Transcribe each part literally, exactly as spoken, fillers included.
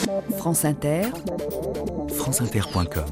France Inter, france inter point com.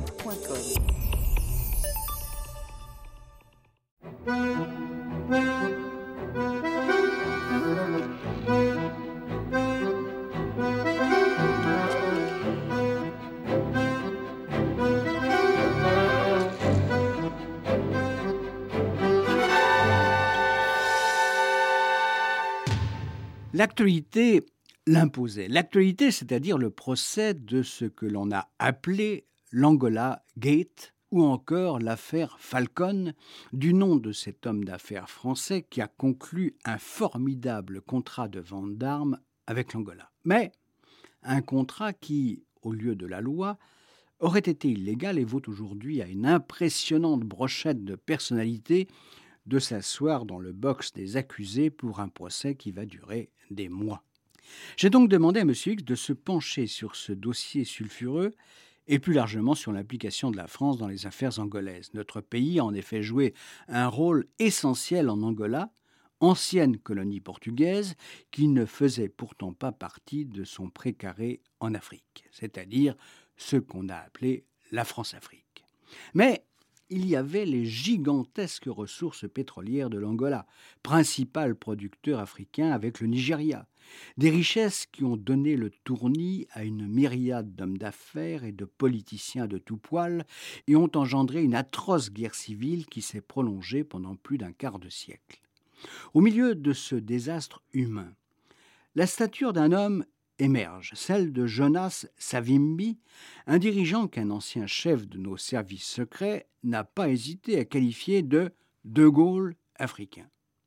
L'actualité l'imposait. L'actualité, c'est-à-dire le procès de ce que l'on a appelé l'Angola Gate ou encore l'affaire Falcon, du nom de cet homme d'affaires français qui a conclu un formidable contrat de vente d'armes avec l'Angola. Mais un contrat qui, au lieu de la loi, aurait été illégal et vaut aujourd'hui à une impressionnante brochette de personnalités de s'asseoir dans le box des accusés pour un procès qui va durer des mois. J'ai donc demandé à M. X de se pencher sur ce dossier sulfureux et plus largement sur l'implication de la France dans les affaires angolaises. Notre pays a en effet joué un rôle essentiel en Angola, ancienne colonie portugaise, qui ne faisait pourtant pas partie de son précaré en Afrique, c'est-à-dire ce qu'on a appelé la France-Afrique. Mais il y avait les gigantesques ressources pétrolières de l'Angola, principal producteur africain avec le Nigeria. Des richesses qui ont donné le tournis à une myriade d'hommes d'affaires et de politiciens de tout poil et ont engendré une atroce guerre civile qui s'est prolongée pendant plus d'un quart de siècle. Au milieu de ce désastre humain, la stature d'un homme émerge, celle de Jonas Savimbi, un dirigeant qu'un ancien chef de nos services secrets n'a pas hésité à qualifier de « De Gaulle africain ».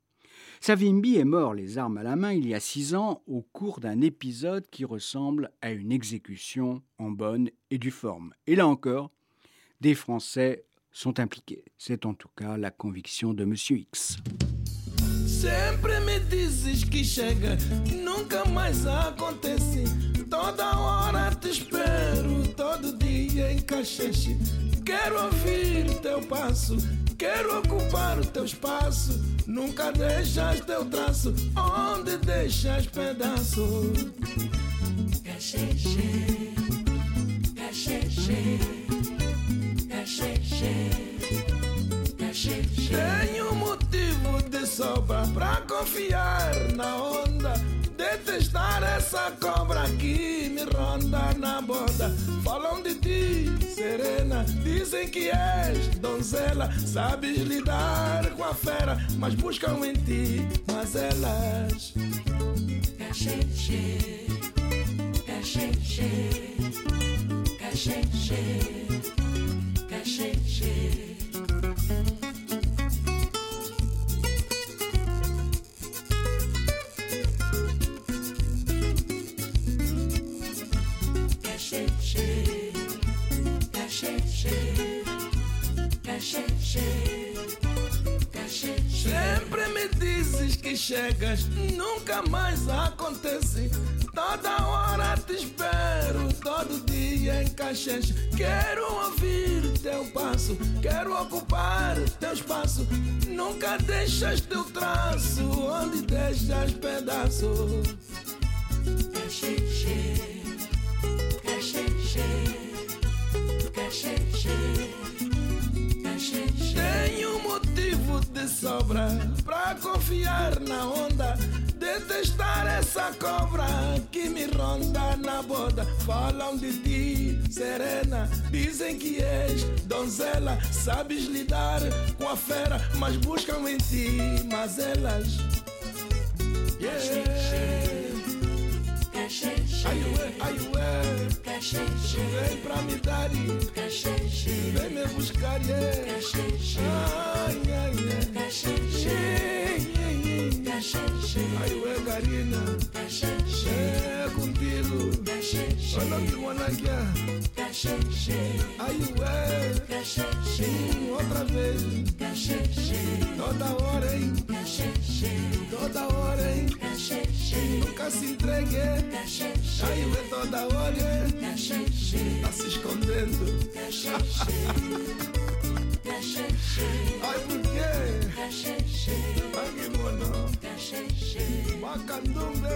Savimbi est mort les armes à la main il y a six ans au cours d'un épisode qui ressemble à une exécution en bonne et due forme. Et là encore, des Français sont impliqués. C'est en tout cas la conviction de M. X. Sempre me dizes que chega, nunca mais acontece. Toda hora te espero, todo dia em Caxexe. Quero ouvir o teu passo, quero ocupar o teu espaço. Nunca deixas teu traço, onde deixas pedaço. Caxexe, Caxexe, Caxexe, Caxexe. Tenho motivo de sobra pra confiar na onda. Detestar essa cobra que me ronda na borda. Falam de ti, serena, dizem que és donzela. Sabes lidar com a fera, mas buscam em ti mazelas. Caxexe, Caxexe, Caxexe, Caxexe. Sempre me dizes que chegas, nunca mais acontece. Toda hora te espero, todo dia em Caxexe. Quero ouvir teu passo, quero ocupar teu espaço. Nunca deixas teu traço, onde deixas pedaço. Caxexe, Caxexe, Caxexe. Tenho motivo de sobra pra confiar na onda. Detestar essa cobra que me ronda na borda. Falam de ti, serena, dizem que és donzela. Sabes lidar com a fera, mas buscam em ti mazelas. Yeah. Aiué, aiué, vem pra me dar, vem me buscar, yeah. Ai, ai, ai, aiué, Garina, é contigo, olha que monaquia, aiué, hum, outra vez, toda hora, hein, toda hora, hein, nunca se entregue, aiué, toda hora, tá se escondendo. Ai por quê? Aqui mono. Macandumbe.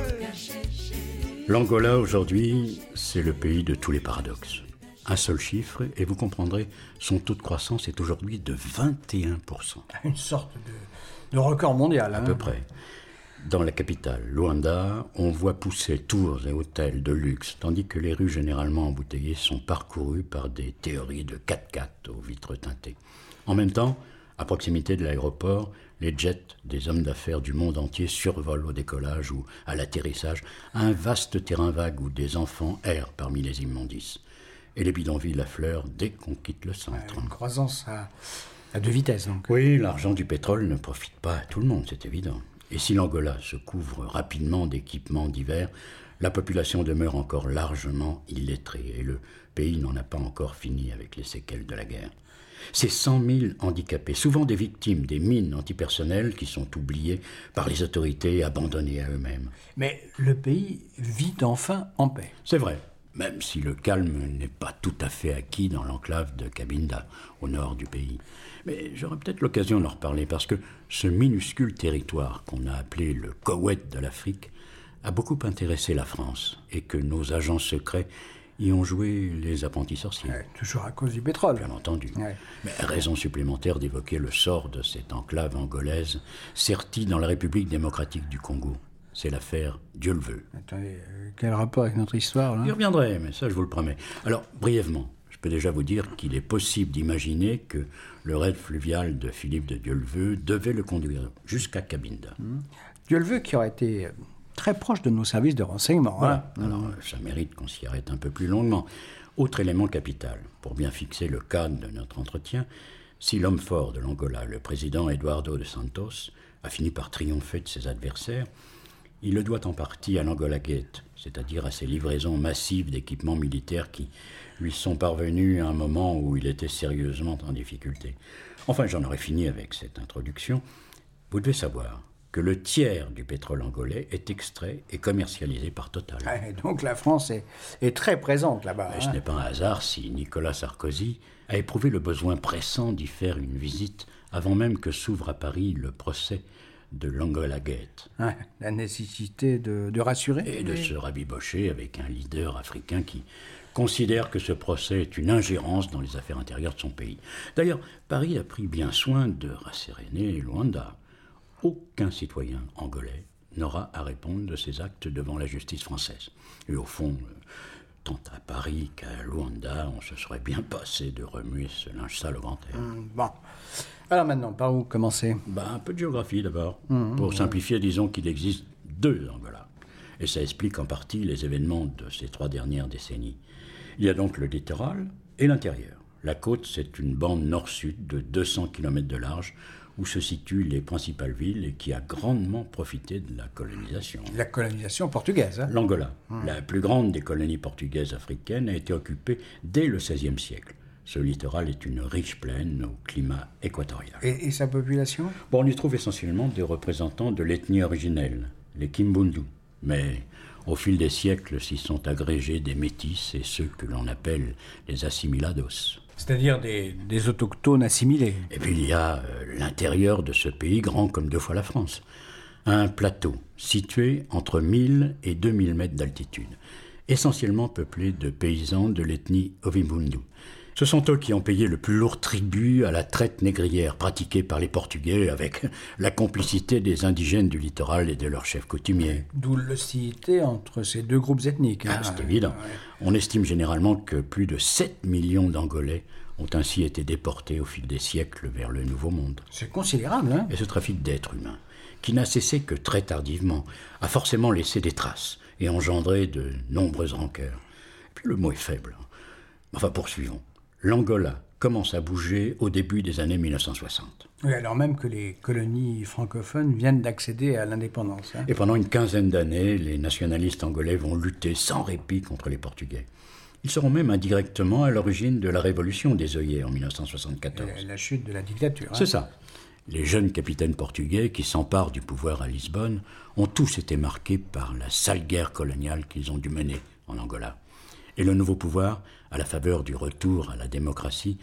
L'Angola, aujourd'hui, c'est le pays de tous les paradoxes. Un seul chiffre, et vous comprendrez, son taux de croissance est aujourd'hui de vingt et un pour cent. Une sorte de, de record mondial. À hein. peu près. Dans la capitale, Luanda, on voit pousser tours et hôtels de luxe, tandis que les rues généralement embouteillées sont parcourues par des théories de quatre-quatre aux vitres teintées. En même temps, à proximité de l'aéroport, les jets des hommes d'affaires du monde entier survolent au décollage ou à l'atterrissage un vaste terrain vague où des enfants errent parmi les immondices. Et les bidonvilles affleurent dès qu'on quitte le centre. Une croissance à, à deux vitesses, donc. Oui, l'argent du pétrole ne profite pas à tout le monde, c'est évident. Et si l'Angola se couvre rapidement d'équipements divers, la population demeure encore largement illettrée et le pays n'en a pas encore fini avec les séquelles de la guerre. Ces cent mille handicapés, souvent des victimes des mines antipersonnelles qui sont oubliées par les autorités et abandonnées à eux-mêmes. Mais le pays vit enfin en paix. C'est vrai, même si le calme n'est pas tout à fait acquis dans l'enclave de Cabinda, au nord du pays. Mais j'aurai peut-être l'occasion d'en reparler parce que ce minuscule territoire qu'on a appelé le Koweït de l'Afrique a beaucoup intéressé la France et que nos agents secrets y ont joué les apprentis sorciers. Ouais, toujours à cause du pétrole. Bien entendu. Ouais. Mais raison supplémentaire d'évoquer le sort de cette enclave angolaise, sertie dans la République démocratique du Congo. C'est l'affaire Dieu le veut. Attendez, euh, quel rapport avec notre histoire, là ? J'y reviendrai, mais ça je vous le promets. Alors, brièvement, je peux déjà vous dire qu'il est possible d'imaginer que le raid fluvial de Philippe de Dieu-le-Veut devait le conduire jusqu'à Cabinda. Mmh. Dieu-le-Veut qui aurait été très proche de nos services de renseignement. Voilà. Hein. Alors, ça mérite qu'on s'y arrête un peu plus longuement. Autre élément capital, pour bien fixer le cadre de notre entretien, si l'homme fort de l'Angola, le président Eduardo de Santos, a fini par triompher de ses adversaires, il le doit en partie à l'Angola Gate, c'est-à-dire à ces livraisons massives d'équipements militaires qui lui sont parvenus à un moment où il était sérieusement en difficulté. Enfin, j'en aurais fini avec cette introduction. Vous devez savoir que le tiers du pétrole angolais est extrait et commercialisé par Total. Ouais, donc la France est, est très présente là-bas. Mais hein. ce n'est pas un hasard si Nicolas Sarkozy a éprouvé le besoin pressant d'y faire une visite avant même que s'ouvre à Paris le procès de l'Angola Gate. Ouais, la nécessité de, de rassurer. Et de oui. se rabibocher avec un leader africain qui considère que ce procès est une ingérence dans les affaires intérieures de son pays. D'ailleurs, Paris a pris bien soin de rasséréner Luanda. Aucun citoyen angolais n'aura à répondre de ses actes devant la justice française. Et au fond, tant à Paris qu'à Luanda, on se serait bien passé de remuer ce linge sale au grand air. Mmh, bon. Alors maintenant, par où commencer ? Bah, un peu de géographie d'abord. Mmh, Pour mmh. simplifier, disons qu'il existe deux Angolas. Et ça explique en partie les événements de ces trois dernières décennies. Il y a donc le littoral et l'intérieur. La côte, c'est une bande nord-sud de deux cents kilomètres de large où se situent les principales villes et qui a grandement profité de la colonisation. La colonisation portugaise. Hein. L'Angola, mmh. la plus grande des colonies portugaises africaines, a été occupée dès le seizième siècle. Ce littoral est une riche plaine au climat équatorial. Et, et sa population ? Bon, on y trouve essentiellement des représentants de l'ethnie originelle, les Kimbundu. Mais au fil des siècles s'y sont agrégés des métis et ceux que l'on appelle les assimilados. C'est-à-dire des, des autochtones assimilés. Et puis il y a euh, l'intérieur de ce pays grand comme deux fois la France. Un plateau situé entre mille et deux mille mètres d'altitude, essentiellement peuplé de paysans de l'ethnie Ovimbundu. Ce sont eux qui ont payé le plus lourd tribut à la traite négrière pratiquée par les Portugais avec la complicité des indigènes du littoral et de leurs chefs coutumiers. D'où l'hostilité entre ces deux groupes ethniques. Hein. Ah, c'est évident. Ouais. On estime généralement que plus de sept millions d'Angolais ont ainsi été déportés au fil des siècles vers le Nouveau Monde. C'est considérable, hein ? Et ce trafic d'êtres humains, qui n'a cessé que très tardivement, a forcément laissé des traces et engendré de nombreuses rancœurs. Et puis le mot est faible. Enfin, poursuivons. L'Angola commence à bouger au début des années mille neuf cent soixante. Oui, alors même que les colonies francophones viennent d'accéder à l'indépendance. Hein. Et pendant une quinzaine d'années, les nationalistes angolais vont lutter sans répit contre les Portugais. Ils seront même indirectement à l'origine de la révolution des œillets en mille neuf cent soixante-quatorze. La, la chute de la dictature. Hein. C'est ça. Les jeunes capitaines portugais qui s'emparent du pouvoir à Lisbonne ont tous été marqués par la sale guerre coloniale qu'ils ont dû mener en Angola. Et le nouveau pouvoir, à la faveur du retour à la démocratie,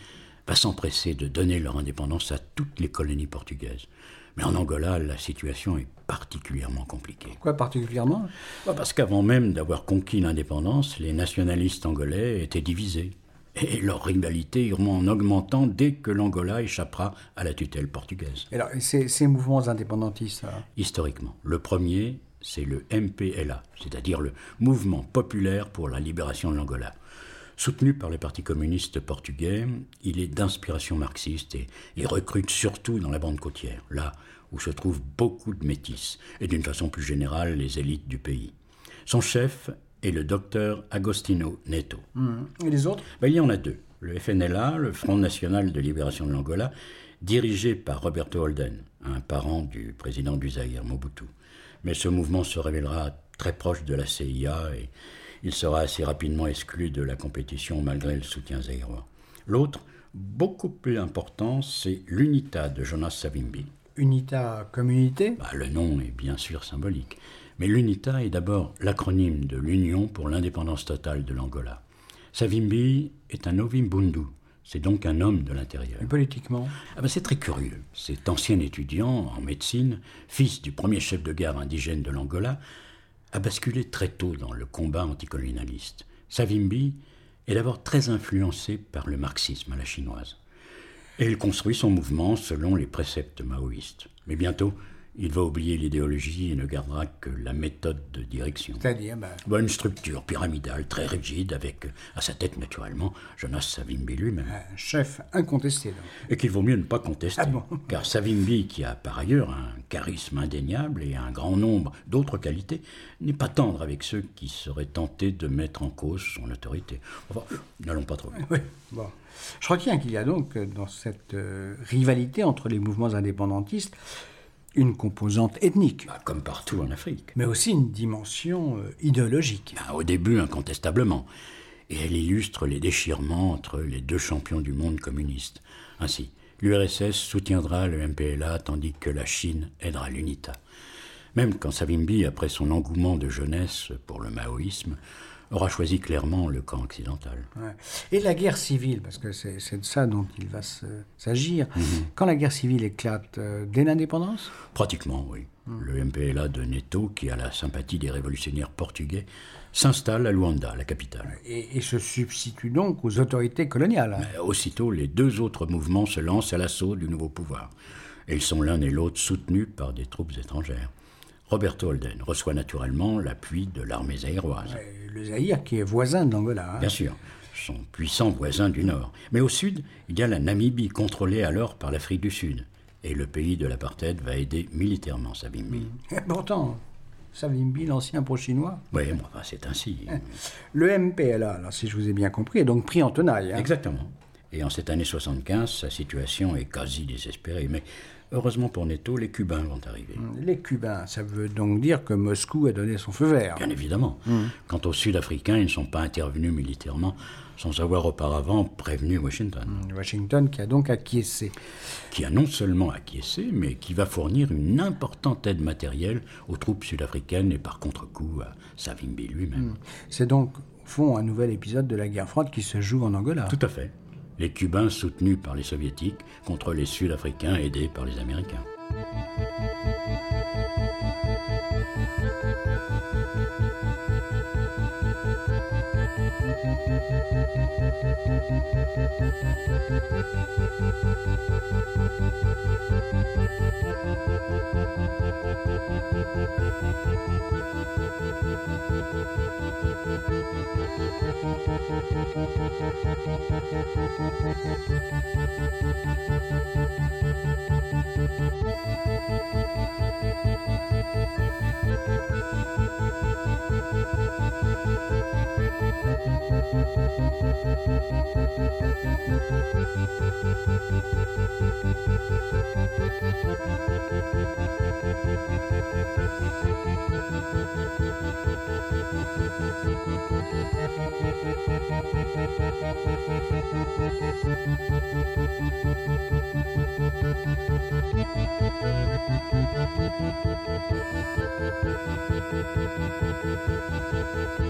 va s'empresser de donner leur indépendance à toutes les colonies portugaises. Mais en Angola, la situation est particulièrement compliquée. Quoi particulièrement ? Parce qu'avant même d'avoir conquis l'indépendance, les nationalistes angolais étaient divisés. Et leur rivalité iront en augmentant dès que l'Angola échappera à la tutelle portugaise. Et alors, ces, ces mouvements indépendantistes alors ? Historiquement, le premier, c'est le M P L A, c'est-à-dire le Mouvement populaire pour la libération de l'Angola. Soutenu par le Parti communiste portugais, il est d'inspiration marxiste et il recrute surtout dans la bande côtière, là où se trouvent beaucoup de métis et d'une façon plus générale les élites du pays. Son chef est le docteur Agostinho Neto. Mmh. Et les autres ? Ben, il y en a deux. Le F N L A, le Front National de Libération de l'Angola, dirigé par Roberto Holden, un parent du président du Zaïre, Mobutu. Mais ce mouvement se révélera très proche de la C I A et il sera assez rapidement exclu de la compétition malgré le soutien zaïrois. L'autre, beaucoup plus important, c'est l'UNITA de Jonas Savimbi. UNITA comme unité ? Bah, le nom est bien sûr symbolique. Mais l'UNITA est d'abord l'acronyme de l'Union pour l'indépendance totale de l'Angola. Savimbi est un Ovimbundu, c'est donc un homme de l'intérieur. Et politiquement ? Ah ben c'est très curieux. Cet ancien étudiant en médecine, fils du premier chef de gare indigène de l'Angola, a basculé très tôt dans le combat anticolonialiste. Savimbi est d'abord très influencé par le marxisme à la chinoise. Et il construit son mouvement selon les préceptes maoïstes. Mais bientôt, il va oublier l'idéologie et ne gardera que la méthode de direction. C'est-à-dire ben... ben, une structure pyramidale très rigide avec, à sa tête naturellement, Jonas Savimbi lui-même. Un chef incontesté, donc. Et qu'il vaut mieux ne pas contester. Ah bon ? Car Savimbi, qui a par ailleurs un charisme indéniable et un grand nombre d'autres qualités, n'est pas tendre avec ceux qui seraient tentés de mettre en cause son autorité. Enfin, n'allons pas trop vite. Oui, bon. Je retiens qu'il y a donc dans cette euh, rivalité entre les mouvements indépendantistes une composante ethnique. Bah, comme partout en Afrique. Mais aussi une dimension euh, idéologique. Bah, au début, incontestablement. Et elle illustre les déchirements entre les deux champions du monde communiste. Ainsi, l'U R S S soutiendra le M P L A tandis que la Chine aidera l'UNITA. Même quand Savimbi, après son engouement de jeunesse pour le maoïsme, aura choisi clairement le camp occidental. Ouais. Et la guerre civile, parce que c'est, c'est de ça dont il va se, s'agir, Mm-hmm. quand la guerre civile éclate, euh, dès l'indépendance ? Pratiquement, oui. Mm. Le M P L A de Neto, qui a la sympathie des révolutionnaires portugais, s'installe à Luanda, la capitale. Et, et se substitue donc aux autorités coloniales. Mais aussitôt, les deux autres mouvements se lancent à l'assaut du nouveau pouvoir. Et ils sont l'un et l'autre soutenus par des troupes étrangères. Roberto Holden reçoit naturellement l'appui de l'armée zaïroise. Ouais, le Zaïre qui est voisin de l'Angola. Hein. Bien sûr, son puissant voisin du Nord. Mais au sud, il y a la Namibie, contrôlée alors par l'Afrique du Sud. Et le pays de l'apartheid va aider militairement Savimbi. Et pourtant, Savimbi, l'ancien pro-chinois. Oui, enfin, c'est ainsi. Le M P L A, alors, si je vous ai bien compris, est donc pris en tenaille. Hein. Exactement. Et en cette année soixante-quinze, sa situation est quasi désespérée. Mais heureusement pour Neto, les Cubains vont arriver. Les Cubains, ça veut donc dire que Moscou a donné son feu vert. Bien évidemment. Mmh. Quant aux Sud-Africains, ils ne sont pas intervenus militairement sans avoir auparavant prévenu Washington. Mmh, Washington qui a donc acquiescé. Qui a non seulement acquiescé, mais qui va fournir une importante aide matérielle aux troupes sud-africaines et par contre-coup à Savimbi lui-même. Mmh. C'est donc, au fond, un nouvel épisode de la guerre froide qui se joue en Angola. Tout à fait. Les Cubains soutenus par les Soviétiques contre les Sud-Africains aidés par les Américains.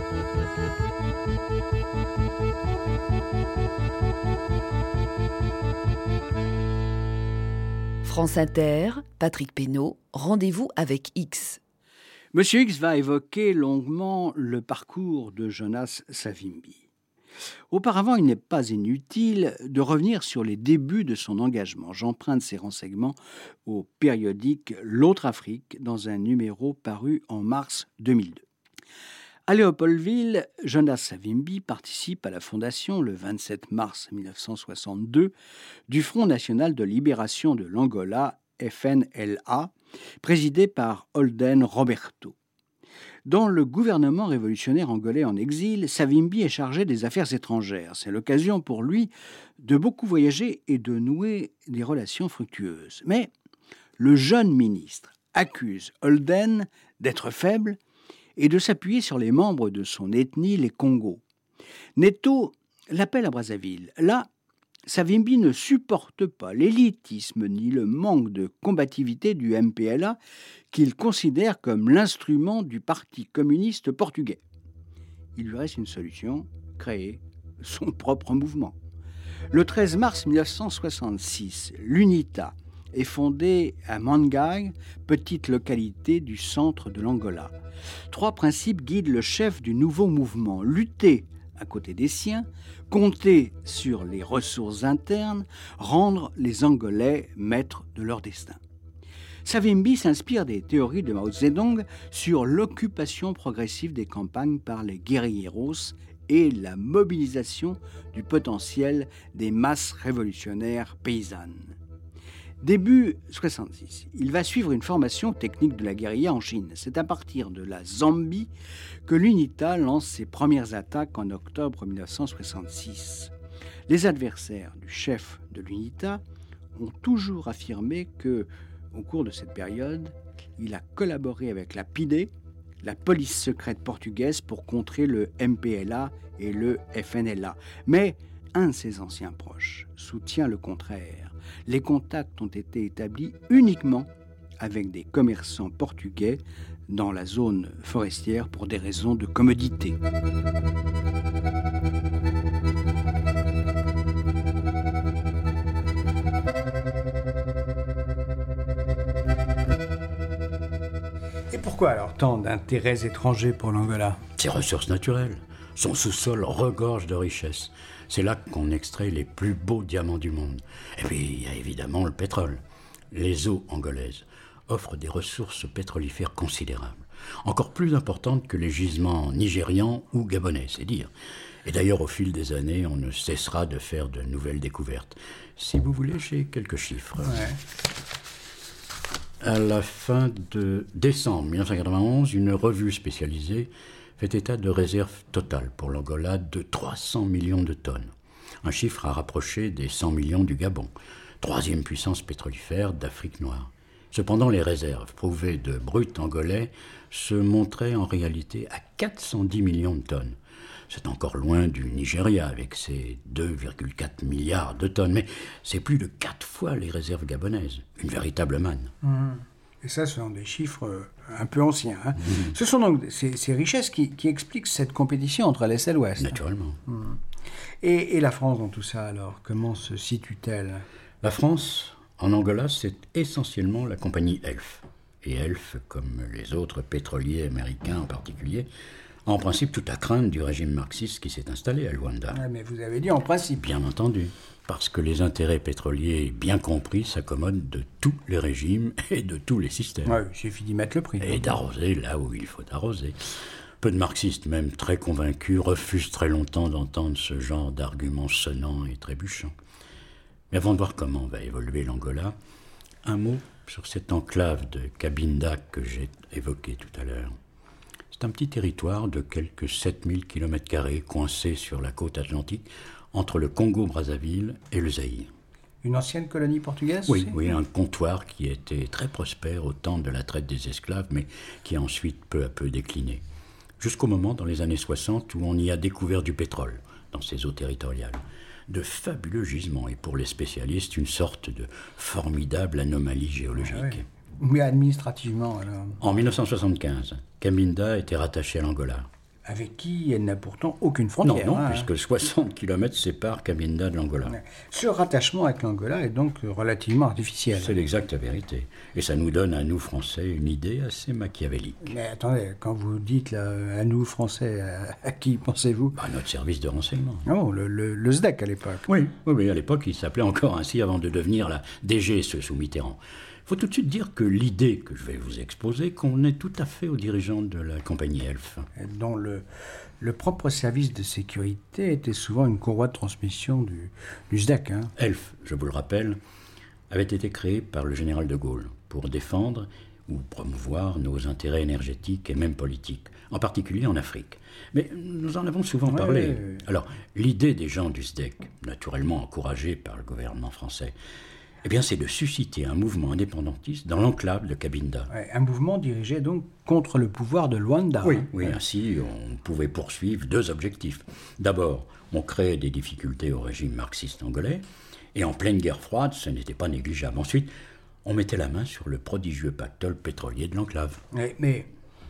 Thank you. France Inter, Patrick Pénaud, rendez-vous avec X. Monsieur X va évoquer longuement le parcours de Jonas Savimbi. Auparavant, il n'est pas inutile de revenir sur les débuts de son engagement. J'emprunte ces renseignements au périodique L'Autre Afrique dans un numéro paru en mars deux mille deux. À Léopoldville, Jonas Savimbi participe à la fondation le vingt-sept mars mille neuf cent soixante-deux du Front national de libération de l'Angola, F N L A, présidé par Holden Roberto. Dans le gouvernement révolutionnaire angolais en exil, Savimbi est chargé des affaires étrangères. C'est l'occasion pour lui de beaucoup voyager et de nouer des relations fructueuses. Mais le jeune ministre accuse Holden d'être faible et de s'appuyer sur les membres de son ethnie, les Congos. Neto l'appelle à Brazzaville. Là, Savimbi ne supporte pas l'élitisme ni le manque de combativité du M P L A qu'il considère comme l'instrument du Parti communiste portugais. Il lui reste une solution, créer son propre mouvement. Le treize mars mille neuf cent soixante-six, l'UNITA est fondée à Mangai, petite localité du centre de l'Angola. Trois principes guident le chef du nouveau mouvement: lutter à côté des siens, compter sur les ressources internes, rendre les Angolais maîtres de leur destin. Savimbi s'inspire des théories de Mao Zedong sur l'occupation progressive des campagnes par les guérilleros et la mobilisation du potentiel des masses révolutionnaires paysannes. Début soixante-six, il va suivre une formation technique de la guérilla en Chine. C'est à partir de la Zambie que l'UNITA lance ses premières attaques en octobre mille neuf cent soixante-six. Les adversaires du chef de l'UNITA ont toujours affirmé que, au cours de cette période, il a collaboré avec la P I D E, la police secrète portugaise, pour contrer le M P L A et le F N L A. Mais un de ses anciens proches soutient le contraire. Les contacts ont été établis uniquement avec des commerçants portugais dans la zone forestière pour des raisons de commodité. Et pourquoi alors tant d'intérêts étrangers pour l'Angola ? Ses ressources naturelles. Son sous-sol regorge de richesses. C'est là qu'on extrait les plus beaux diamants du monde. Et puis, il y a évidemment le pétrole. Les eaux angolaises offrent des ressources pétrolifères considérables, encore plus importantes que les gisements nigérians ou gabonais, c'est dire. Et d'ailleurs, au fil des années, on ne cessera de faire de nouvelles découvertes. Si vous voulez, j'ai quelques chiffres. Ouais. À la fin de décembre mille neuf cent quatre-vingt-onze, une revue spécialisée fait état de réserves totales pour l'Angola de trois cents millions de tonnes. Un chiffre à rapprocher des cent millions du Gabon, troisième puissance pétrolifère d'Afrique noire. Cependant, les réserves prouvées de brut angolais se montraient en réalité à quatre cent dix millions de tonnes. C'est encore loin du Nigeria avec ses deux virgule quatre milliards de tonnes, mais c'est plus de quatre fois les réserves gabonaises. Une véritable manne. Mmh. Et ça, ce sont des chiffres un peu anciens. Hein. Mmh. Ce sont donc ces, ces richesses qui, qui expliquent cette compétition entre l'Est et l'Ouest. Naturellement. Mmh. Et, et la France dans tout ça, alors, comment se situe-t-elle ? La France, en Angola, c'est essentiellement la compagnie Elf. Et Elf, comme les autres pétroliers américains en particulier, a en principe toute la crainte du régime marxiste qui s'est installé à Luanda. Ah, mais vous avez dit en principe. Bien entendu. Parce que les intérêts pétroliers bien compris s'accommodent de tous les régimes et de tous les systèmes. Oui, il suffit d'y mettre le prix. Et d'arroser là où il faut arroser. Peu de marxistes, même très convaincus, refusent très longtemps d'entendre ce genre d'arguments sonnants et trébuchants. Mais avant de voir comment va évoluer l'Angola, un mot sur cette enclave de Cabinda que j'ai évoquée tout à l'heure. C'est un petit territoire de quelques sept mille kilomètres carrés coincé sur la côte atlantique entre le Congo-Brazzaville et le Zaïre. Une ancienne colonie portugaise ? Oui, oui, un comptoir qui était très prospère au temps de la traite des esclaves, mais qui a ensuite peu à peu décliné. Jusqu'au moment, dans les années soixante, où on y a découvert du pétrole dans ces eaux territoriales. De fabuleux gisements, et pour les spécialistes, une sorte de formidable anomalie géologique. Ah oui. Mais administrativement, alors ? En mille neuf cent soixante-quinze, Cabinda était rattaché à l'Angola. avec qui elle n'a pourtant aucune frontière. Non, non, hein. puisque soixante kilomètres séparent Cabinda de l'Angola. Ce rattachement avec l'Angola est donc relativement artificiel. C'est l'exacte vérité. Et ça nous donne à nous, Français, une idée assez machiavélique. Mais attendez, quand vous dites là, à nous, Français, à, à qui pensez-vous? À notre service de renseignement. Oh, le, le, le S D E C à l'époque. Oui, oui, oui, à l'époque, il s'appelait encore ainsi avant de devenir la D G S E sous Mitterrand. Il faut tout de suite dire que l'idée que je vais vous exposer convenait tout à fait aux dirigeants de la compagnie Elf. Dont le, le propre service de sécurité était souvent une courroie de transmission du, du S D E C. Hein. Elf, je vous le rappelle, avait été créé par le général de Gaulle pour défendre ou promouvoir nos intérêts énergétiques et même politiques, en particulier en Afrique. Mais nous en avons souvent Ouais, parlé. ouais, ouais. Alors, l'idée des gens du S D E C, naturellement encouragée par le gouvernement français, eh bien, c'est de susciter un mouvement indépendantiste dans l'enclave de Cabinda. Ouais, un mouvement dirigé donc contre le pouvoir de Luanda. Oui, hein. oui, ainsi on pouvait poursuivre deux objectifs. D'abord, on créait des difficultés au régime marxiste angolais, et en pleine guerre froide, ce n'était pas négligeable. Ensuite, on mettait la main sur le prodigieux pactole pétrolier de l'enclave. Mais, mais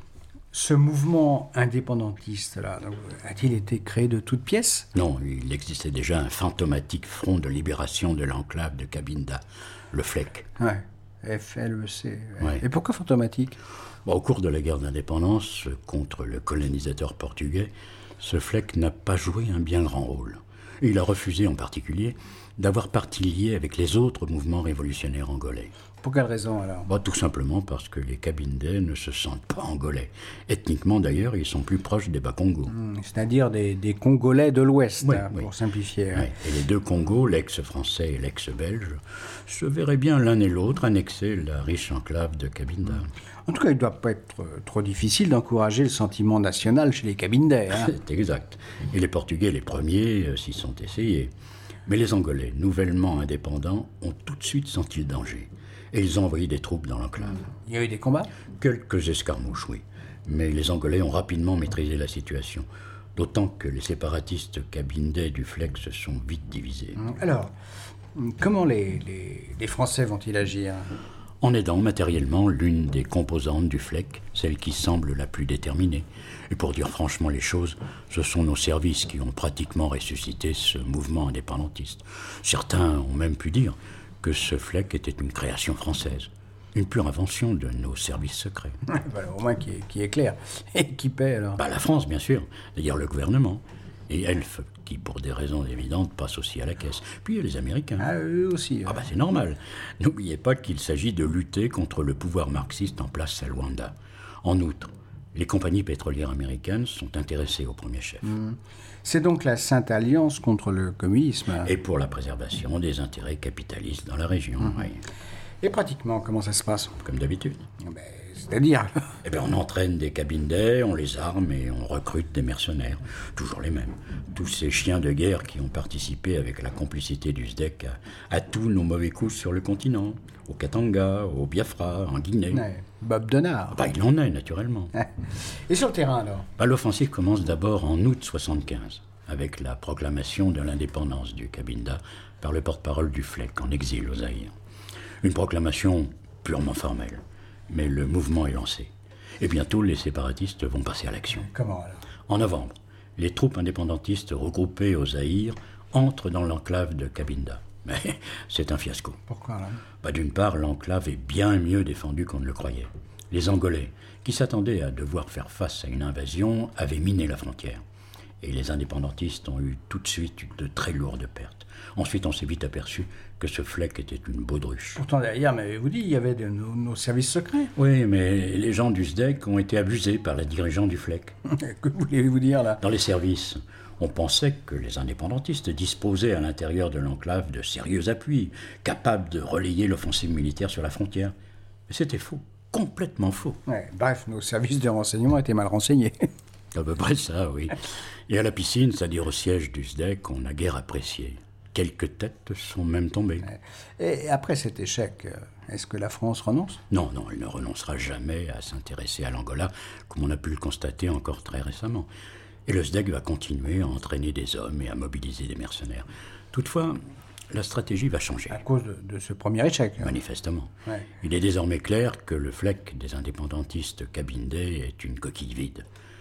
ce mouvement indépendantiste-là, donc, a-t-il été créé de toutes pièces? Non, il existait déjà un fantomatique front de libération de l'enclave de Cabinda, le F L E C. Ouais, F L E C. Ouais. Ouais. Et pourquoi fantomatique? Bon, au cours de la guerre d'indépendance contre le colonisateur portugais, ce F L E C n'a pas joué un bien grand rôle. Il a refusé en particulier d'avoir partie liée avec les autres mouvements révolutionnaires angolais. Pour quelle raison alors? Bah, tout simplement parce que les Cabindais ne se sentent pas angolais. Ethniquement d'ailleurs, ils sont plus proches des Bas-Congos. Hmm, C'est-à-dire des, des Congolais de l'Ouest, Oui, hein, oui. pour simplifier. hein. Ouais. Et les deux Congos, l'ex-français et l'ex-belge, se verraient bien l'un et l'autre annexer la riche enclave de Cabinda. En tout cas, il ne doit pas être euh, trop difficile d'encourager le sentiment national chez les Cabindais. hein. C'est exact. Et les Portugais, les premiers, euh, s'y sont essayés. Mais les Angolais, nouvellement indépendants, ont tout de suite senti le danger. Et ils ont envoyé des troupes dans l'enclave. Il y a eu des combats? Quelques escarmouches, oui. Mais les Angolais ont rapidement maîtrisé la situation. D'autant que les séparatistes cabindais du F L E C se sont vite divisés. Alors, comment les, les, les Français vont-ils agir? En aidant matériellement l'une des composantes du F L E C, celle qui semble la plus déterminée. Et pour dire franchement les choses, ce sont nos services qui ont pratiquement ressuscité ce mouvement indépendantiste. Certains ont même pu dire que ce F L E C était une création française, une pure invention de nos services secrets. Voilà, au moins qui est, qui est clair. Et qui paie alors? Bah, la France, bien sûr, d'ailleurs le gouvernement, et Elf, qui pour des raisons évidentes passe aussi à la caisse. Puis il y a les Américains. Ah, eux aussi. Ah bah c'est normal. N'oubliez pas qu'il s'agit de lutter contre le pouvoir marxiste en place à Luanda. En outre, les compagnies pétrolières américaines sont intéressées au premier chef. Mmh. C'est donc la Sainte Alliance contre le communisme. Et pour la préservation des intérêts capitalistes dans la région, Mmh. oui. Et pratiquement, comment ça se passe? Comme d'habitude. Ben, c'est-à-dire? Eh bien, on entraîne des cabindais, on les arme et on recrute des mercenaires. Toujours les mêmes. Tous ces chiens de guerre qui ont participé avec la complicité du S D E C à, à tous nos mauvais coups sur le continent. Au Katanga, au Biafra, en Guinée. Ouais, Bob Denard. Bah, il en est, naturellement. Et sur le terrain, alors? Bah, l'offensive commence d'abord en août soixante-quinze, avec la proclamation de l'indépendance du Cabinda par le porte-parole du F L E C en exil au Zaïre. Une proclamation purement formelle, mais le mouvement est lancé. Et bientôt, les séparatistes vont passer à l'action. Comment alors? En novembre, les troupes indépendantistes regroupées au Zaïre entrent dans l'enclave de Cabinda. Mais c'est un fiasco. Pourquoi là? Bah, d'une part, l'enclave est bien mieux défendue qu'on ne le croyait. Les Angolais, qui s'attendaient à devoir faire face à une invasion, avaient miné la frontière. Et les indépendantistes ont eu tout de suite de très lourdes pertes. Ensuite, on s'est vite aperçu que ce F L E C était une baudruche. Pourtant, derrière, m'avez-vous dit, il y avait de, nos, nos services secrets. Oui, mais les gens du S D E C ont été abusés par les dirigeants du F L E C. Que voulez-vous dire là? Dans les services, on pensait que les indépendantistes disposaient à l'intérieur de l'enclave de sérieux appuis, capables de relayer l'offensive militaire sur la frontière. Mais c'était faux, complètement faux. Ouais, bref, nos services de renseignement étaient mal renseignés. À peu près ça, oui. Et à la piscine, c'est-à-dire au siège du S D E C, on a guère apprécié. Quelques têtes sont même tombées. Et après cet échec, est-ce que la France renonce? Non, non, elle ne renoncera jamais à s'intéresser à l'Angola, comme on a pu le constater encore très récemment. Et le S D E C va continuer à entraîner des hommes et à mobiliser des mercenaires. Toutefois, la stratégie va changer. À cause de, de ce premier échec. Manifestement. Ouais. Il est désormais clair que le F L E C des indépendantistes cabindais est une coquille vide.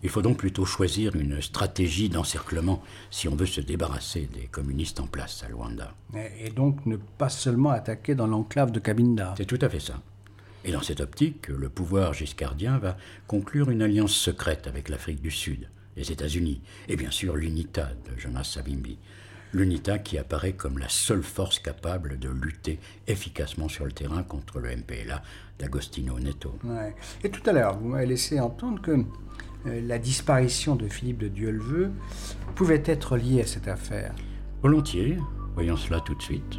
Il faut donc plutôt choisir une stratégie d'encerclement si on veut se débarrasser des communistes en place à Luanda. Et donc ne pas seulement attaquer dans l'enclave de Cabinda. C'est tout à fait ça. Et dans cette optique, le pouvoir giscardien va conclure une alliance secrète avec l'Afrique du Sud, les États-Unis, et bien sûr l'UNITA de Jonas Savimbi. L'UNITA qui apparaît comme la seule force capable de lutter efficacement sur le terrain contre le M P L A d'Agostino Neto. Ouais. Et tout à l'heure, vous m'avez laissé entendre que euh, la disparition de Philippe de Dieuleveux pouvait être liée à cette affaire. Volontiers, voyons cela tout de suite.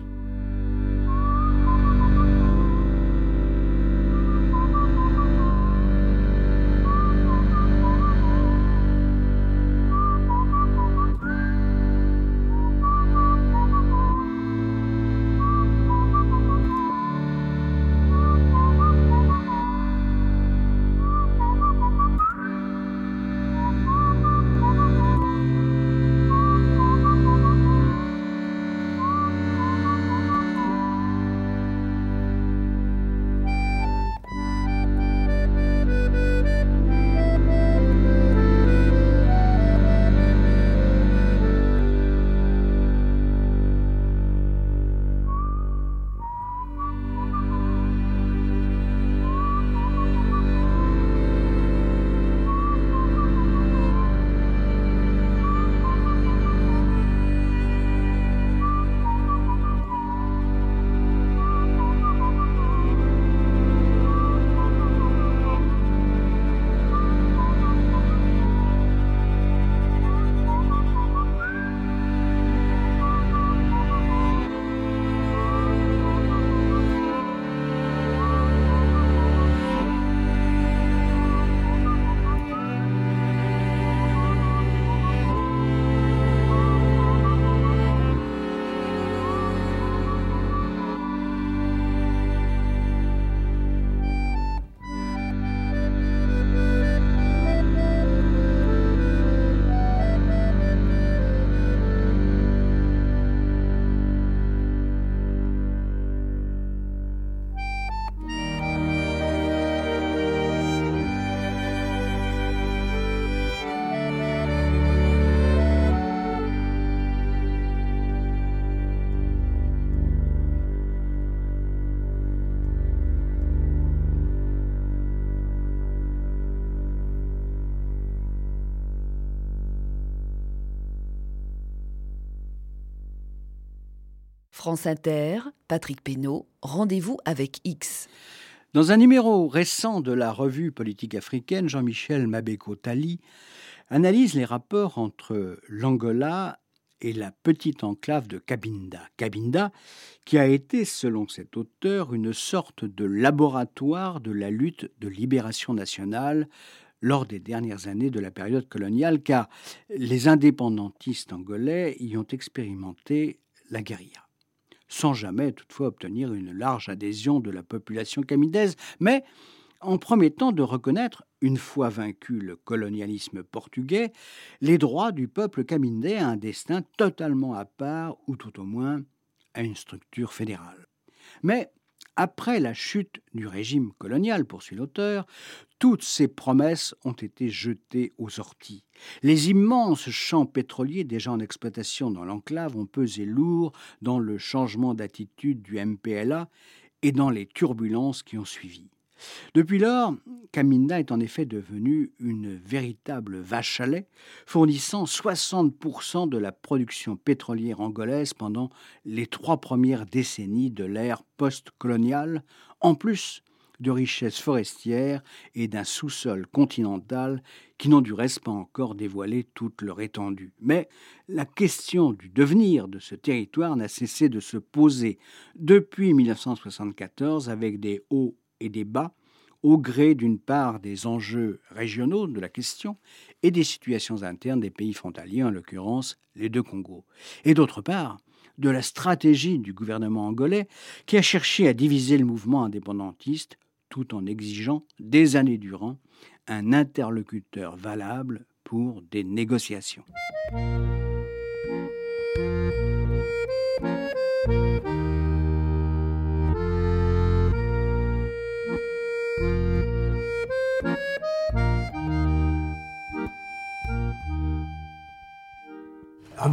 France Inter, Patrick Pénaud, rendez-vous avec X. Dans un numéro récent de la revue politique africaine, Jean-Michel Mabeko-Tali analyse les rapports entre l'Angola et la petite enclave de Cabinda. Cabinda, qui a été, selon cet auteur, une sorte de laboratoire de la lutte de libération nationale lors des dernières années de la période coloniale, car les indépendantistes angolais y ont expérimenté la guérilla, sans jamais toutefois obtenir une large adhésion de la population cabindaise, mais en promettant de reconnaître, une fois vaincu le colonialisme portugais, les droits du peuple cabindais à un destin totalement à part, ou tout au moins à une structure fédérale. Mais après la chute du régime colonial, poursuit l'auteur, toutes ces promesses ont été jetées aux orties. Les immenses champs pétroliers déjà en exploitation dans l'enclave ont pesé lourd dans le changement d'attitude du M P L A et dans les turbulences qui ont suivi. Depuis lors, Cabinda est en effet devenue une véritable vache à lait, fournissant soixante pour cent de la production pétrolière angolaise pendant les trois premières décennies de l'ère post-coloniale, en plus de richesses forestières et d'un sous-sol continental qui n'ont du reste pas encore dévoilé toute leur étendue. Mais la question du devenir de ce territoire n'a cessé de se poser depuis mille neuf cent soixante-quatorze avec des hauts et des bas, au gré d'une part des enjeux régionaux de la question et des situations internes des pays frontaliers, en l'occurrence les deux Congos, et d'autre part de la stratégie du gouvernement angolais qui a cherché à diviser le mouvement indépendantiste tout en exigeant des années durant un interlocuteur valable pour des négociations.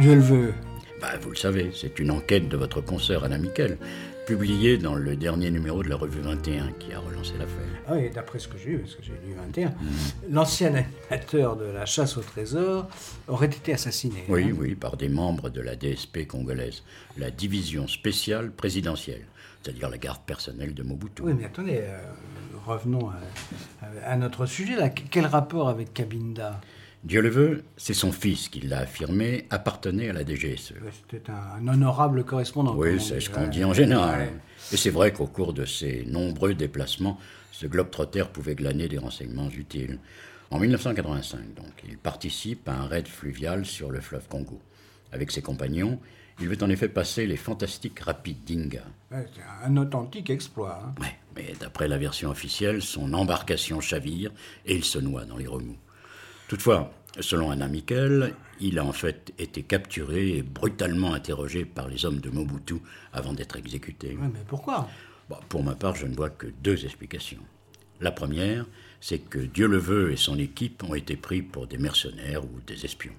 Dieu le veut. Bah, vous le savez, c'est une enquête de votre consoeur Anna Miquel, publiée dans le dernier numéro de la revue vingt et un, qui a relancé l'affaire. Ah oui, d'après ce que j'ai vu, parce que j'ai lu vingt et un, mmh. l'ancien animateur de la chasse au trésor aurait été assassiné. Oui, hein. oui, par des membres de la D S P congolaise, la division spéciale présidentielle, c'est-à-dire la garde personnelle de Mobutu. Oui, mais attendez, euh, revenons à, à notre sujet, là. Quel rapport avec Cabinda ? Dieu le veut, c'est son fils qui l'a affirmé, appartenait à la D G S E. C'était un, un honorable correspondant. Oui, c'est ce qu'on dit en général. Ouais. Et c'est vrai qu'au cours de ses nombreux déplacements, ce globe-trotter pouvait glaner des renseignements utiles. En mille neuf cent quatre-vingt-cinq, donc, il participe à un raid fluvial sur le fleuve Congo. Avec ses compagnons, il veut en effet passer les fantastiques rapides d'Inga. Ouais, c'est un authentique exploit. Hein. Ouais, mais d'après la version officielle, son embarcation chavire et il se noie dans les remous. Toutefois, selon Anna Miquel, il a en fait été capturé et brutalement interrogé par les hommes de Mobutu avant d'être exécuté. Ouais, mais pourquoi ? Bon, pour ma part, je ne vois que deux explications. La première, c'est que Dieu le veut et son équipe ont été pris pour des mercenaires ou des espions.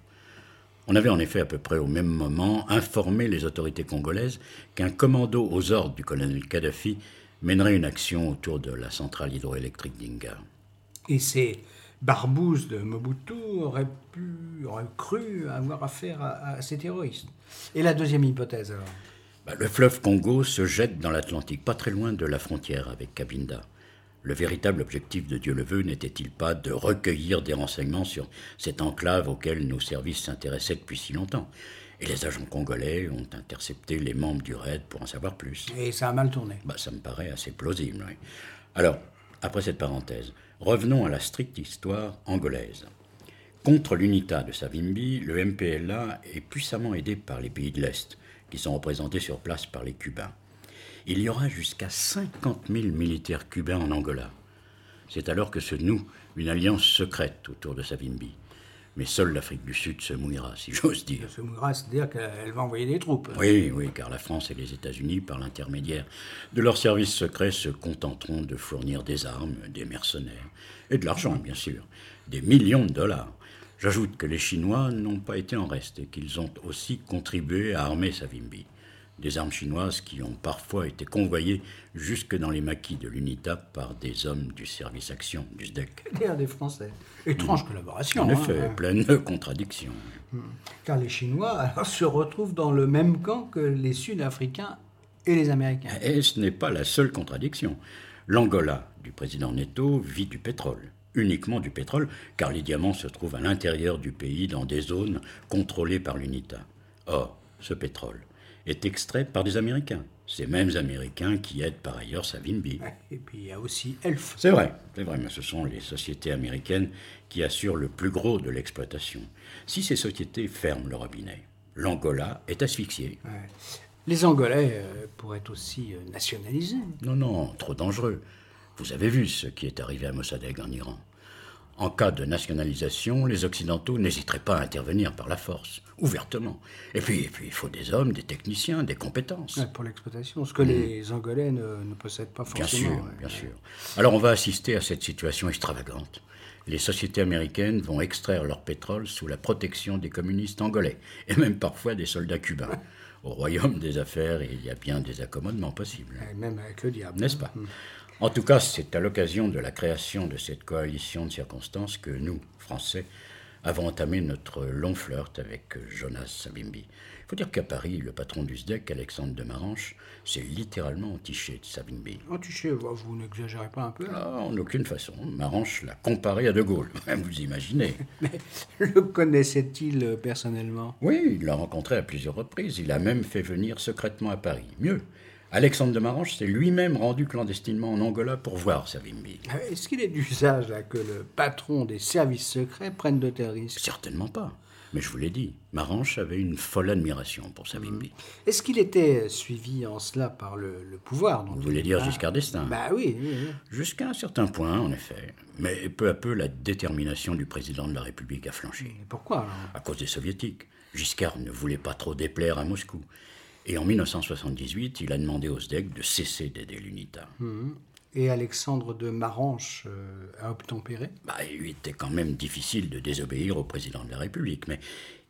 On avait en effet à peu près au même moment informé les autorités congolaises qu'un commando aux ordres du colonel Kadhafi mènerait une action autour de la centrale hydroélectrique d'Inga. Et ces barbouzes de Mobutu auraient pu, auraient cru avoir affaire à, à ces terroristes. Et la deuxième hypothèse alors ? Bah, le fleuve Congo se jette dans l'Atlantique, pas très loin de la frontière avec Cabinda. Le véritable objectif de Dieu le veut n'était-il pas de recueillir des renseignements sur cette enclave auquel nos services s'intéressaient depuis si longtemps ? Et les agents congolais ont intercepté les membres du raid pour en savoir plus. Et ça a mal tourné. Bah, ça me paraît assez plausible, oui. Alors, après cette parenthèse, revenons à la stricte histoire angolaise. Contre l'UNITA de Savimbi, le M P L A est puissamment aidé par les pays de l'Est, qui sont représentés sur place par les Cubains. Il y aura jusqu'à cinquante mille militaires cubains en Angola. C'est alors que se noue une alliance secrète autour de Savimbi. Mais seule l'Afrique du Sud se mouillera, si j'ose dire. Se mouillera, c'est-à-dire qu'elle va envoyer des troupes. Oui, oui, car la France et les États-Unis, par l'intermédiaire de leurs services secrets, se contenteront de fournir des armes, des mercenaires, et de l'argent, bien sûr, des millions de dollars. J'ajoute que les Chinois n'ont pas été en reste et qu'ils ont aussi contribué à armer Savimbi. Des armes chinoises qui ont parfois été convoyées jusque dans les maquis de l'UNITA par des hommes du service action du S D E C. D'ailleurs, des Français. Étrange mmh. collaboration. En effet, hein. pleine de contradictions. Mmh. Car les Chinois alors, se retrouvent dans le même camp que les Sud-Africains et les Américains. Et ce n'est pas la seule contradiction. L'Angola du président Neto vit du pétrole. Uniquement du pétrole, car les diamants se trouvent à l'intérieur du pays dans des zones contrôlées par l'UNITA. Or, ce pétrole est extrait par des Américains. Ces mêmes Américains qui aident par ailleurs Savimbi. Et puis il y a aussi Elf. C'est vrai, c'est vrai, mais ce sont les sociétés américaines qui assurent le plus gros de l'exploitation. Si ces sociétés ferment le robinet, l'Angola est asphyxié. Ouais. Les Angolais euh, pourraient aussi euh, nationaliser. Non, non, trop dangereux. Vous avez vu ce qui est arrivé à Mossadegh en Iran. En cas de nationalisation, les Occidentaux n'hésiteraient pas à intervenir par la force, ouvertement. Et puis, et puis il faut des hommes, des techniciens, des compétences. Ouais, pour l'exploitation, ce que mmh. les Angolais ne, ne possèdent pas forcément. Bien sûr, ouais. bien sûr. Alors on va assister à cette situation extravagante. Les sociétés américaines vont extraire leur pétrole sous la protection des communistes angolais, et même parfois des soldats cubains. Au royaume des affaires, il y a bien des accommodements possibles. Et même avec le diable. N'est-ce pas ? mmh. En tout cas, c'est à l'occasion de la création de cette coalition de circonstances que nous, Français, avons entamé notre long flirt avec Jonas Savimbi. Il faut dire qu'à Paris, le patron du S D E C, Alexandre de Maranche, s'est littéralement entiché de Savimbi. Entiché, vous n'exagérez pas un peu ah, en aucune façon. Maranche l'a comparé à De Gaulle, vous imaginez. Mais le connaissait-il personnellement ? Oui, il l'a rencontré à plusieurs reprises. Il a même fait venir secrètement à Paris. Mieux, Alexandre de Maranche s'est lui-même rendu clandestinement en Angola pour voir Savimbi. Est-ce qu'il est d'usage là, que le patron des services secrets prenne de tels risques ? Certainement pas. Mais je vous l'ai dit, Maranche avait une folle admiration pour Savimbi. Mmh. Est-ce qu'il était suivi en cela par le, le pouvoir ? Vous voulez dire Giscard d'Estaing ? Bah oui, oui, oui. Jusqu'à un certain point, en effet. Mais peu à peu, la détermination du président de la République a flanché. Et pourquoi alors ? À cause des soviétiques. Giscard ne voulait pas trop déplaire à Moscou. Et en mille neuf cent soixante-dix-huit, il a demandé au S D E C de cesser d'aider l'UNITA. Mmh. Et Alexandre de Maranche euh, a obtempéré ? Bah, il lui était quand même difficile de désobéir au président de la République, mais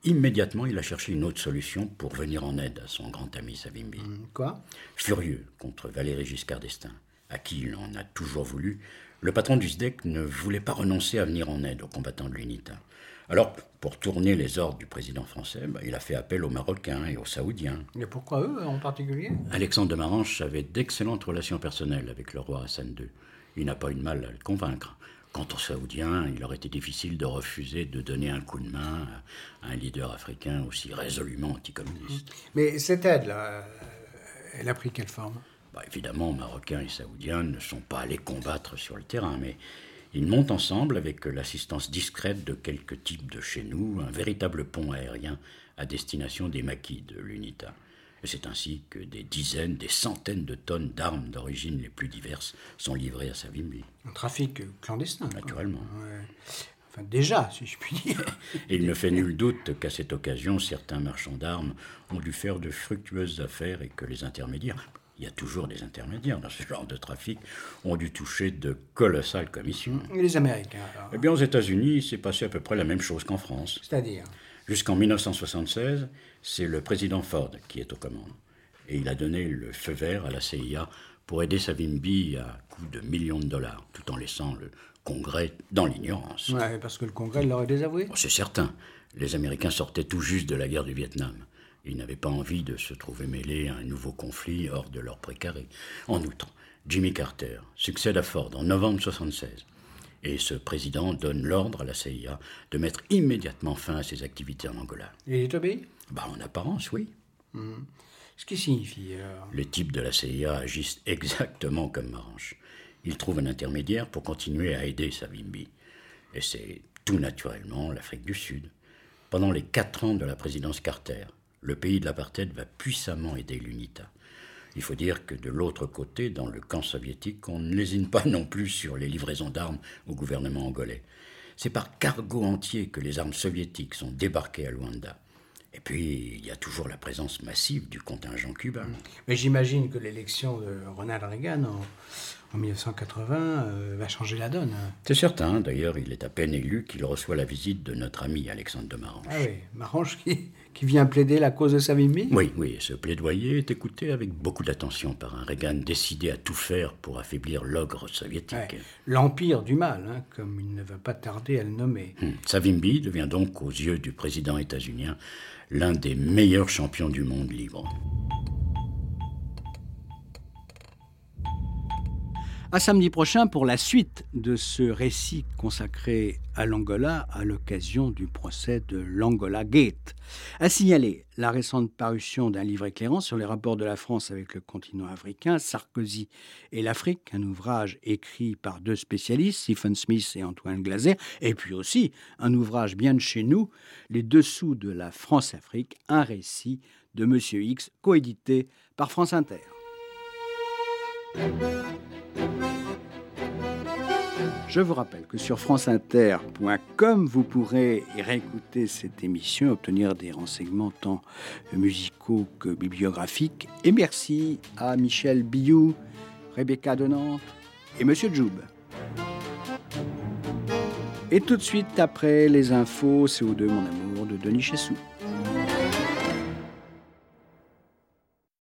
immédiatement, il a cherché une autre solution pour venir en aide à son grand ami Savimbi. Quoi ? Furieux contre Valéry Giscard d'Estaing, à qui il en a toujours voulu, le patron du S D E C ne voulait pas renoncer à venir en aide aux combattants de l'UNITA. Alors, pour tourner les ordres du président français, bah, il a fait appel aux Marocains et aux Saoudiens. Et pourquoi eux en particulier ? Alexandre de Marange avait d'excellentes relations personnelles avec le roi Hassan deux. Il n'a pas eu de mal à le convaincre. Quant aux Saoudiens, il aurait été difficile de refuser de donner un coup de main à un leader africain aussi résolument anticommuniste. Mais cette aide-là, elle a pris quelle forme ? Bah, évidemment, Marocains et Saoudiens ne sont pas allés combattre sur le terrain, mais ils montent ensemble avec l'assistance discrète de quelques types de chez nous, un véritable pont aérien à destination des maquis de l'UNITA. Et c'est ainsi que des dizaines, des centaines de tonnes d'armes d'origine les plus diverses sont livrées à Savimbi. Un trafic clandestin. Naturellement. Ouais. Enfin, déjà, si je puis dire. Et il ne fait nul doute qu'à cette occasion, certains marchands d'armes ont dû faire de fructueuses affaires et que les intermédiaires, il y a toujours des intermédiaires dans ce genre de trafic, ont dû toucher de colossales commissions. Et les Américains, alors ? Eh bien, aux États-Unis, il s'est passé à peu près la même chose qu'en France. C'est-à-dire ? Jusqu'en dix-neuf cent soixante-seize, c'est le président Ford qui est aux commandes. Et il a donné le feu vert à la C I A pour aider Savimbi à coût de millions de dollars, tout en laissant le Congrès dans l'ignorance. Ouais, parce que le Congrès l'aurait désavoué ? C'est certain. Les Américains sortaient tout juste de la guerre du Vietnam. Ils n'avaient pas envie de se trouver mêlés à un nouveau conflit hors de leur précaré. En outre, Jimmy Carter succède à Ford en novembre soixante-seize. Et ce président donne l'ordre à la C I A de mettre immédiatement fin à ses activités en Angola. Et il est obéi ? Bah, en apparence, oui. Mmh. Ce qui signifie, alors... Les types de la C I A agissent exactement comme Marange. Ils trouvent un intermédiaire pour continuer à aider Savimbi. Et c'est tout naturellement l'Afrique du Sud. Pendant les quatre ans de la présidence Carter, le pays de l'apartheid va puissamment aider l'UNITA. Il faut dire que de l'autre côté, dans le camp soviétique, on ne lésine pas non plus sur les livraisons d'armes au gouvernement angolais. C'est par cargo entier que les armes soviétiques sont débarquées à Luanda. Et puis, il y a toujours la présence massive du contingent cubain. Mais j'imagine que l'élection de Ronald Reagan en, en dix-neuf cent quatre-vingts euh, va changer la donne. C'est certain. D'ailleurs, il est à peine élu qu'il reçoit la visite de notre ami Alexandre de Marange. Ah oui, Marange qui, qui vient plaider la cause de Savimbi ? Oui, oui. Ce plaidoyer est écouté avec beaucoup d'attention par un Reagan décidé à tout faire pour affaiblir l'ogre soviétique. Ouais, l'empire du mal, hein, comme il ne va pas tarder à le nommer. Hum. Savimbi devient donc, aux yeux du président états-unien, l'un des meilleurs champions du monde libre. À samedi prochain pour la suite de ce récit consacré à l'Angola à l'occasion du procès de l'Angola Gate. À signaler la récente parution d'un livre éclairant sur les rapports de la France avec le continent africain, Sarkozy et l'Afrique, un ouvrage écrit par deux spécialistes, Stephen Smith et Antoine Glaser, et puis aussi un ouvrage bien de chez nous, Les Dessous de la France-Afrique, un récit de Monsieur X, coédité par France Inter. Je vous rappelle que sur franceinter point com, vous pourrez réécouter cette émission, obtenir des renseignements tant musicaux que bibliographiques. Et merci à Michel Billou, Rebecca de Nantes et Monsieur Joub. Et tout de suite après les infos, C O deux, mon amour, de Denis Chessou.